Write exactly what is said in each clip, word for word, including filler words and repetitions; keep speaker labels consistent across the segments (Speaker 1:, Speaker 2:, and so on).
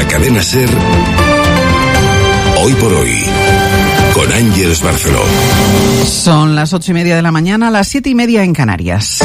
Speaker 1: cadena SER, Hoy por Hoy, con Ángeles Barceló.
Speaker 2: Son las ocho y media de la mañana, las siete y media en Canarias.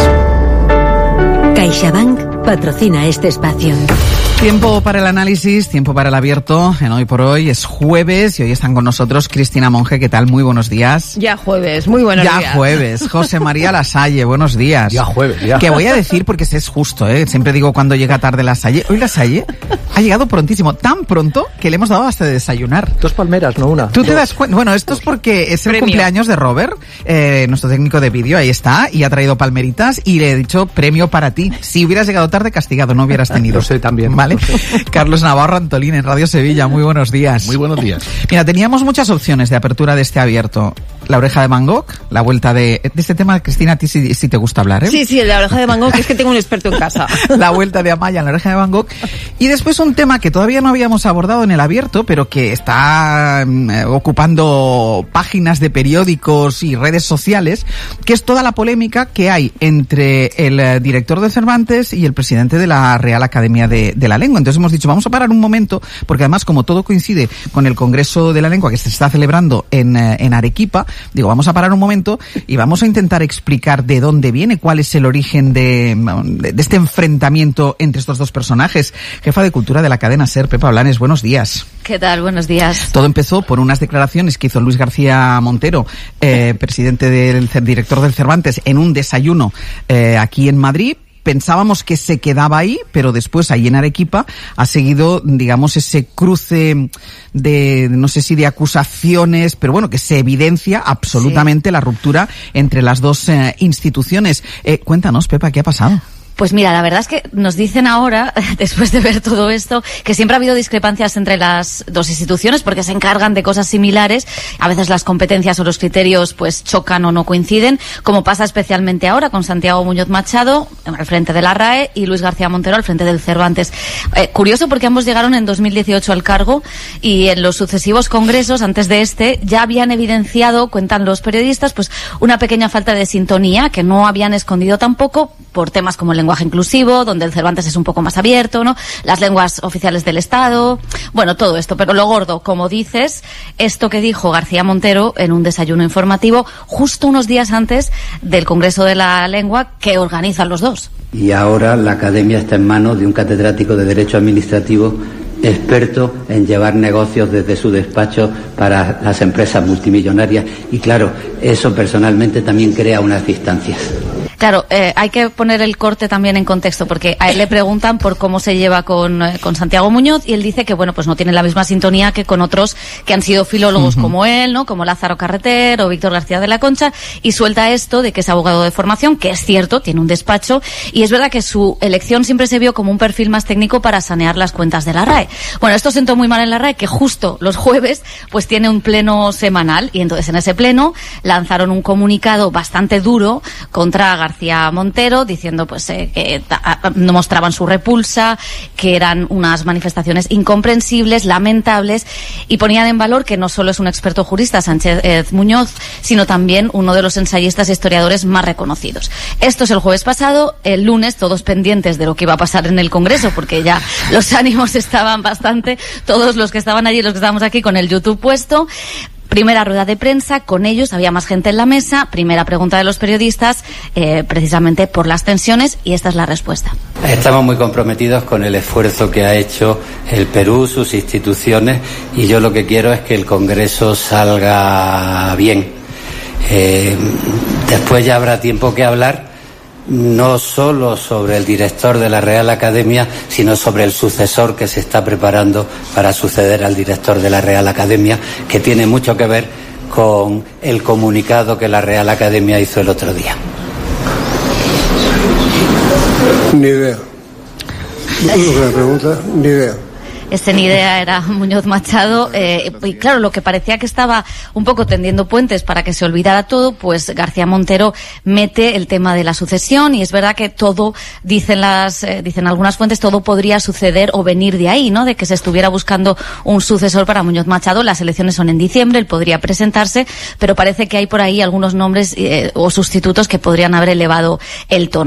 Speaker 3: CaixaBank patrocina este espacio.
Speaker 2: Tiempo para el análisis, tiempo para el abierto en Hoy por Hoy. Es jueves y hoy están con nosotros Cristina Monge. ¿Qué tal? Muy buenos días.
Speaker 4: Ya jueves, muy buenos
Speaker 2: ya
Speaker 4: días.
Speaker 2: Ya jueves. José María Lasalle, buenos días.
Speaker 5: Ya jueves, ya.
Speaker 2: Que voy a decir porque es justo, ¿eh? Siempre digo cuando llega tarde Lasalle. Hoy Lasalle ha llegado prontísimo, tan pronto que le hemos dado hasta de desayunar.
Speaker 5: Dos palmeras, no una.
Speaker 2: ¿Tú
Speaker 5: Dos.
Speaker 2: te das cuenta? Bueno, esto es porque es el
Speaker 4: Premio.
Speaker 2: cumpleaños de Robert, eh, nuestro técnico de vídeo, ahí está, y ha traído palmeritas y le he dicho premio para ti. Si hubieras llegado tarde, castigado, no hubieras tenido.
Speaker 5: Lo sé también.
Speaker 2: ¿Vale?
Speaker 5: Lo sé.
Speaker 2: Carlos Navarro Antolín en Radio Sevilla, muy buenos días.
Speaker 6: Muy buenos días.
Speaker 2: Mira, teníamos muchas opciones de apertura de este abierto. La oreja de Van Gogh, la vuelta de... De este tema, Cristina, a ti sí, sí te gusta hablar, ¿eh?
Speaker 4: Sí, sí, el de la oreja de Van Gogh, que es que tengo un experto en casa.
Speaker 2: La vuelta de Amaya en la oreja de Van Gogh. Y después un tema que todavía no habíamos abordado en el abierto, pero que está eh, ocupando páginas de periódicos y redes sociales, que es toda la polémica que hay entre el eh, director de Cervantes y el presidente de la Real Academia de, de la Lengua. Entonces hemos dicho, vamos a parar un momento, porque además como todo coincide con el Congreso de la Lengua que se está celebrando en, eh, en Arequipa, digo, vamos a parar un momento y vamos a intentar explicar de dónde viene, cuál es el origen de, de, de este enfrentamiento entre estos dos personajes. Jefa de Cultura de la cadena SER, Pepa Blanes, buenos días.
Speaker 3: ¿Qué tal? Buenos días.
Speaker 2: Todo empezó por unas declaraciones que hizo Luis García Montero, eh, presidente del director del Cervantes, en un desayuno eh, aquí en Madrid. Pensábamos que se quedaba ahí, pero después ahí en Arequipa ha seguido, digamos, ese cruce de, no sé si de acusaciones, pero bueno, que se evidencia absolutamente sí. La ruptura entre las dos eh, instituciones. Eh, cuéntanos, Pepa, ¿qué ha pasado?
Speaker 3: Pues mira, la verdad es que nos dicen ahora, después de ver todo esto, que siempre ha habido discrepancias entre las dos instituciones porque se encargan de cosas similares. A veces las competencias o los criterios pues chocan o no coinciden, como pasa especialmente ahora con Santiago Muñoz Machado al frente de la R A E y Luis García Montero al frente del Cervantes. Eh, curioso porque ambos llegaron en dos mil dieciocho al cargo y en los sucesivos congresos antes de este ya habían evidenciado, cuentan los periodistas, pues una pequeña falta de sintonía que no habían escondido tampoco por temas como el lenguaje inclusivo, donde el Cervantes es un poco más abierto, ¿no? Las lenguas oficiales del Estado, bueno, todo esto. Pero lo gordo, como dices, esto que dijo García Montero en un desayuno informativo justo unos días antes del Congreso de la Lengua que organizan los dos.
Speaker 7: Y ahora la academia está en manos de un catedrático de Derecho Administrativo experto en llevar negocios desde su despacho para las empresas multimillonarias. Y claro, eso personalmente también crea unas distancias.
Speaker 3: Claro, eh, hay que poner el corte también en contexto, porque a él le preguntan por cómo se lleva con, eh, con Santiago Muñoz y él dice que, bueno, pues no tiene la misma sintonía que con otros que han sido filólogos uh-huh. como él, ¿no? Como Lázaro Carreter o Víctor García de la Concha, y suelta esto de que es abogado de formación, que es cierto, tiene un despacho, y es verdad que su elección siempre se vio como un perfil más técnico para sanear las cuentas de la R A E. Bueno, esto sentó muy mal en la R A E, que justo los jueves, pues tiene un pleno semanal, y entonces en ese pleno lanzaron un comunicado bastante duro contra García Montero, diciendo pues eh, que no mostraban su repulsa, que eran unas manifestaciones incomprensibles, lamentables, y ponían en valor que no solo es un experto jurista, Sánchez Muñoz, sino también uno de los ensayistas e historiadores más reconocidos. Esto es el jueves pasado. El lunes todos pendientes de lo que iba a pasar en el Congreso, porque ya los ánimos estaban bastante, todos los que estaban allí, los que estábamos aquí con el YouTube puesto. Primera rueda de prensa, con ellos había más gente en la mesa, primera pregunta de los periodistas, eh, precisamente por las tensiones, y esta es la respuesta.
Speaker 7: Estamos muy comprometidos con el esfuerzo que ha hecho el Perú, sus instituciones, y yo lo que quiero es que el Congreso salga bien. Eh, después ya habrá tiempo que hablar, no solo sobre el director de la Real Academia, sino sobre el sucesor que se está preparando para suceder al director de la Real Academia, que tiene mucho que ver con el comunicado que la Real Academia hizo el otro día.
Speaker 8: Ni idea. Una pregunta, ni idea.
Speaker 3: Este ni idea era Muñoz Machado, eh, y claro, lo que parecía que estaba un poco tendiendo puentes para que se olvidara todo, pues García Montero mete el tema de la sucesión, y es verdad que todo, dicen las, eh, dicen algunas fuentes, todo podría suceder o venir de ahí, ¿no? De que se estuviera buscando un sucesor para Muñoz Machado. Las elecciones son en diciembre, él podría presentarse, pero parece que hay por ahí algunos nombres eh, o sustitutos que podrían haber elevado el tono.